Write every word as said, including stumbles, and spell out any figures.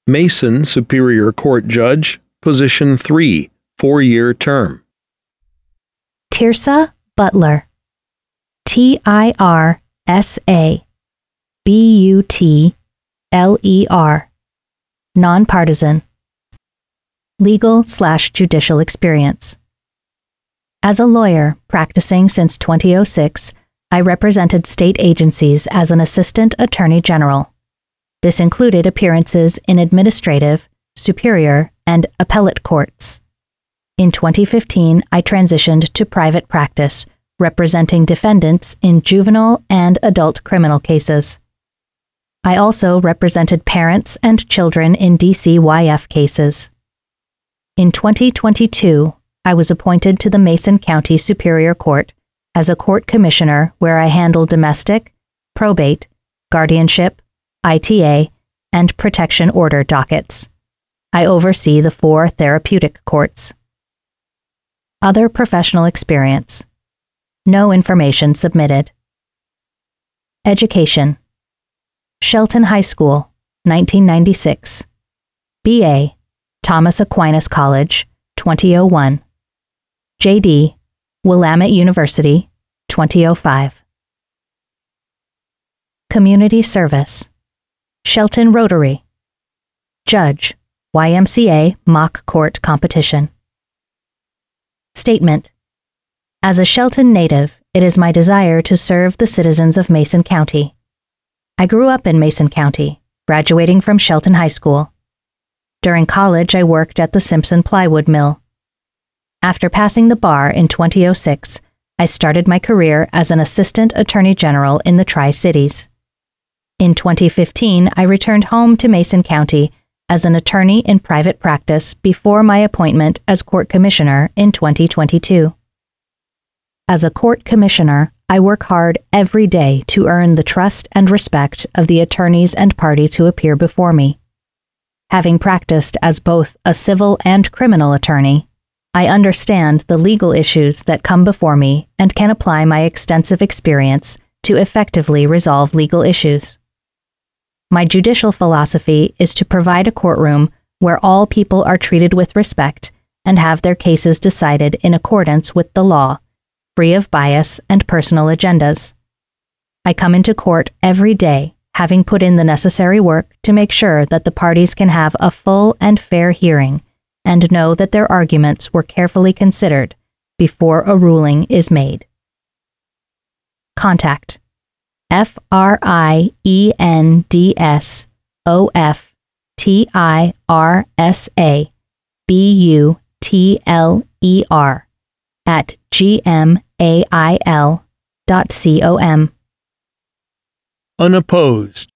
Mason Superior Court Judge, Position three, four-year term. Tirsa Butler. T I R S A B U T L E R. Nonpartisan. Legal slash judicial experience. As a lawyer practicing since two thousand six, I represented state agencies as an assistant attorney general. This included appearances in administrative, superior, and appellate courts. In twenty fifteen, I transitioned to private practice, representing defendants in juvenile and adult criminal cases. I also represented parents and children in D C Y F cases. In twenty twenty-two, I was appointed to the Mason County Superior Court as a court commissioner where I handle domestic, probate, guardianship, I T A, and protection order dockets. I oversee the four therapeutic courts. Other professional experience. No information submitted. Education. Shelton High School, nineteen ninety-six. B A, Thomas Aquinas College, twenty oh one. J D, Willamette University, twenty oh five. Community service. Shelton Rotary. Judge, Y M C A Mock Court Competition. Statement. As a Shelton native, it is my desire to serve the citizens of Mason County. I grew up in Mason County, graduating from Shelton High School. During college, I worked at the Simpson Plywood Mill. After passing the bar in two thousand six, I started my career as an assistant attorney general in the Tri-Cities. In twenty fifteen, I returned home to Mason County as an attorney in private practice before my appointment as court commissioner in twenty twenty-two. As a court commissioner, I work hard every day to earn the trust and respect of the attorneys and parties who appear before me. Having practiced as both a civil and criminal attorney, I understand the legal issues that come before me and can apply my extensive experience to effectively resolve legal issues. My judicial philosophy is to provide a courtroom where all people are treated with respect and have their cases decided in accordance with the law, free of bias and personal agendas. I come into court every day, having put in the necessary work to make sure that the parties can have a full and fair hearing and know that their arguments were carefully considered before a ruling is made. Contact. F R I E N D S O F T I R S A B U T L E R at gmail dot com. Unopposed.